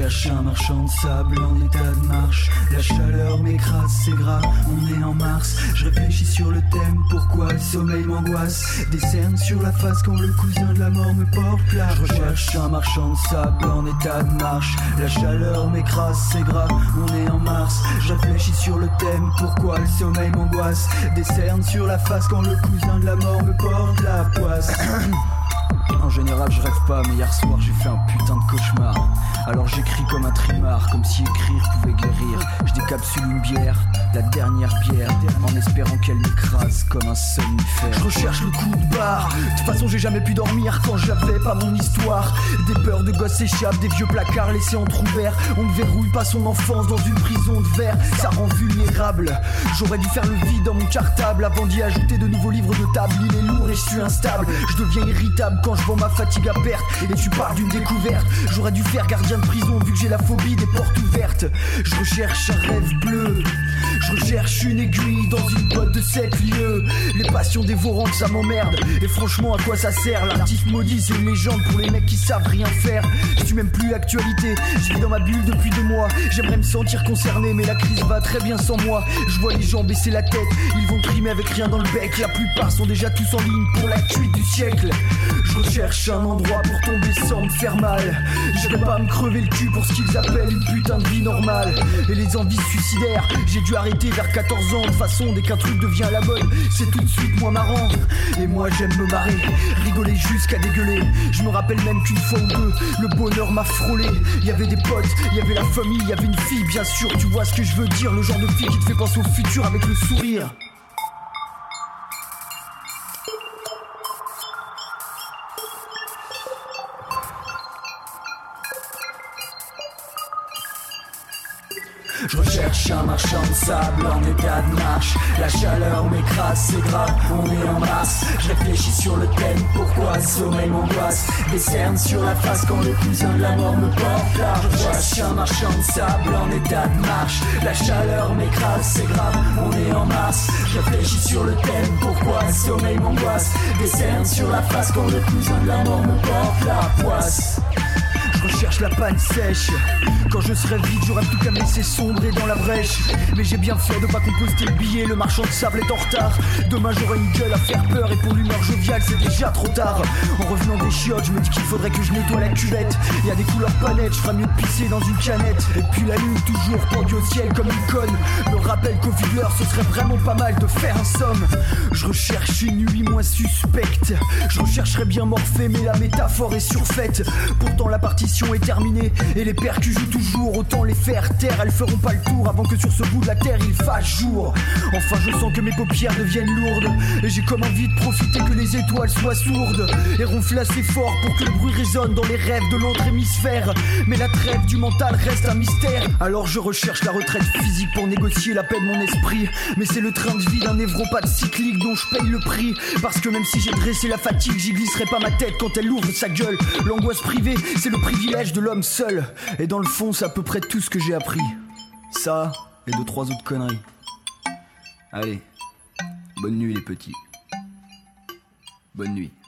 cherche un marchand de sable en état de marche. La chaleur m'écrase, c'est grave, on est en mars. Je réfléchis sur le thème, pourquoi le sommeil m'angoisse. Des cernes sur la face quand le cousin de la mort me porte là. Je recherche un marchand de sable en état de marche. La chaleur m'écrase, c'est grave, on est en mars. Je réfléchis sur le thème, pourquoi le sommeil m'angoisse. Des cernes sur la face quand le cousin de la mort me porte la poisse. En général je rêve pas, mais hier soir j'ai fait un putain de cauchemar. Alors j'écris comme un trimard, comme si écrire pouvait guérir. Je décapsule une bière, la dernière bière, en espérant qu'elle m'écrase comme un somnifère. Je recherche le coup de barre, de toute façon j'ai jamais pu dormir quand j'avais pas mon histoire. Des peurs de gosses s'échappent, des vieux placards laissés entrouverts. On ne verrouille pas son enfance dans une prison de verre, ça rend vulnérable. J'aurais dû faire le vide dans mon cartable avant d'y ajouter de nouveaux livres de table. Il est lourd et je suis instable, je deviens irritable quand je vends ma fatigue à perte. Et tu parles d'une découverte, j'aurais dû faire gardien de prison vu que j'ai la phobie des portes ouvertes. Je recherche un rêve bleu, je recherche une aiguille dans une botte de 7 lieux. Les passions dévorantes ça m'emmerde, et franchement à quoi ça sert? L'artiste maudit c'est une légende pour les mecs qui savent rien faire. Je suis même plus l'actualité, je vis dans ma bulle depuis 2 mois. J'aimerais me sentir concerné mais la crise va très bien sans moi. Je vois les gens baisser la tête, ils vont trimer avec rien dans le bec. La plupart sont déjà tous en ligne pour la cuite du siècle. Je recherche un endroit pour tomber sans me faire mal. Je vais pas me crever le cul pour ce qu'ils appellent une putain de vie normale. Et les envies suicidaires, j'ai dû arrêter vers 14 ans. De façon, dès qu'un truc devient à la mode, c'est tout de suite moins marrant. Et moi j'aime me marrer, rigoler jusqu'à dégueuler. Je me rappelle même qu'une fois ou deux, le bonheur m'a frôlé. Il y avait des potes, il y avait la famille, il y avait une fille bien sûr. Tu vois ce que je veux dire, le genre de fille qui te fait penser au futur avec le sourire. Je recherche un marchand de sable en état de marche. La chaleur m'écrase, c'est grave, on est en mars. Je réfléchis sur le thème, pourquoi le sommeil m'angoisse. Des cernes sur la face quand le cousin de la mort me porte là. Je recherche un marchand de sable en état de marche. La chaleur m'écrase, c'est grave, on est en mars. Je réfléchis sur le thème, pourquoi le sommeil m'angoisse. Des cernes sur la face quand le cousin de la mort me porte la poisse. Je recherche la panne sèche. Quand je serai vide, j'aurai plus qu'à me laisser sombrer dans la brèche. Mais j'ai bien fait de pas composter le billet, le marchand de sable est en retard. Demain j'aurai une gueule à faire peur et pour l'humeur joviale c'est déjà trop tard. En revenant des chiottes, je me dis qu'il faudrait que je nettoie la cuvette. Y a des couleurs pas nettes, je ferais mieux de pisser dans une canette. Et puis la lune toujours pendue au ciel comme une conne me rappelle qu'au vu de l'heure ce serait vraiment pas mal de faire un somme. Je recherche une nuit moins suspecte. Je rechercherais bien Morphée mais la métaphore est surfaite. Pourtant la partition est terminée et les percus jouent toujours. Autant les faire taire, elles feront pas le tour avant que sur ce bout de la terre il fasse jour. Enfin je sens que mes paupières deviennent lourdes et j'ai comme envie de profiter que les étoiles soient sourdes et ronfler assez fort pour que le bruit résonne dans les rêves de l'autre hémisphère. Mais la trêve du mental reste un mystère. Alors je recherche la retraite physique pour négocier la paix de mon esprit. Mais c'est le train de vie d'un névropathe cyclique dont je paye le prix. Parce que même si j'ai dressé la fatigue, j'y glisserai pas ma tête quand elle ouvre sa gueule. L'angoisse privée, c'est le privilège de l'homme seul. Et dans le fond, c'est à peu près tout ce que j'ai appris. Ça, et 2-3 autres conneries. Allez, bonne nuit les petits. Bonne nuit.